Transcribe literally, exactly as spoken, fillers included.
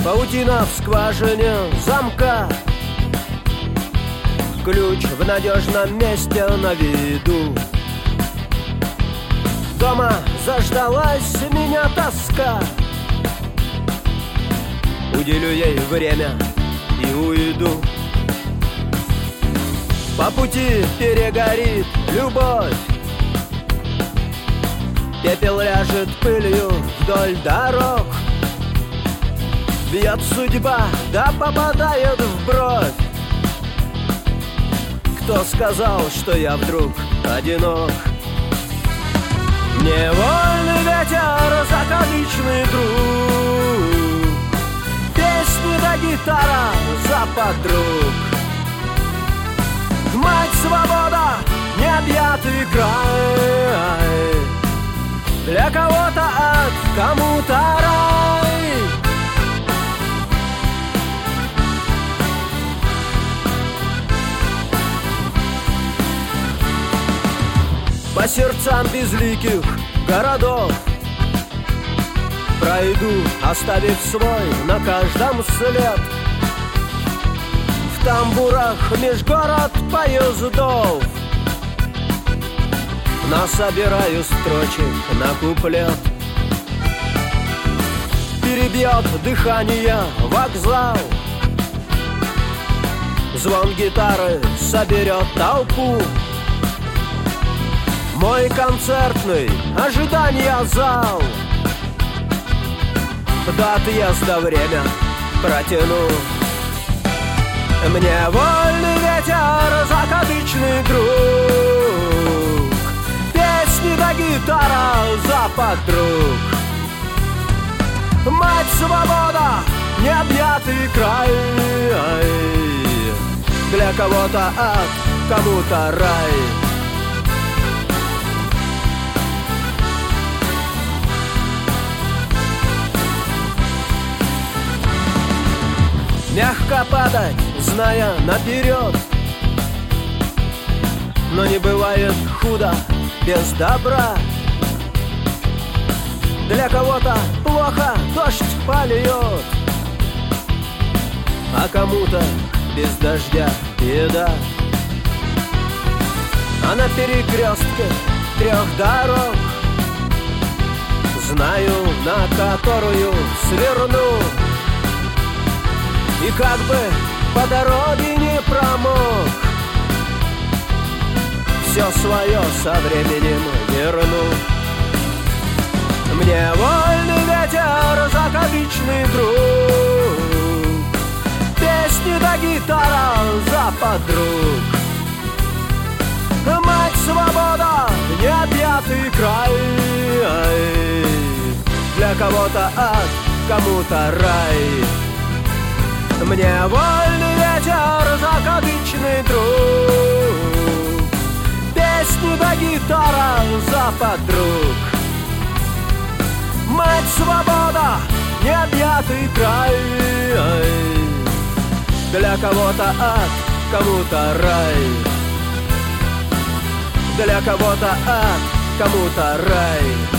Паутина в скважине замка, ключ в надежном месте на виду. Дома заждалась меня тоска, уделю ей время и уйду. По пути перегорит любовь, пепел ляжет пылью вдоль дорог. Бьет судьба, да попадает в бровь. Кто сказал, что я вдруг одинок? Невольный ветер, закадычный друг, песни да гитара за подруг. Мать свобода, необъятый край, для кого-то ад, кому-то рай. По сердцам безликих городов пройду, оставив свой на каждом след. В тамбурах межгород поездов насобираю строчек на куплет. Перебьет дыхание вокзал, звон гитары соберет толпу. Мой концертный ожидания зал до отъезда время протяну. Мне вольный ветер, закадычный друг, песни да гитара за подруг. Мать свобода, необъятый край, для кого-то ад, кому-то рай. Мягко падать, зная наперед, но не бывает худо без добра. Для кого-то плохо дождь польет, а кому-то без дождя беда. А на перекрестке трех дорог знаю, на которую сверну. И как бы по дороге не промок, все свое со временем верну. Мне вольный ветер, закадычный друг, песни да гитара за подруг. Мать свобода, необъятый край, для кого-то ад, кому-то рай. Мне вольный ветер, закадычный друг, песни да гитара за подруг. Мать свобода, необъятый край, для кого-то ад, кому-то рай. Для кого-то ад, кому-то рай.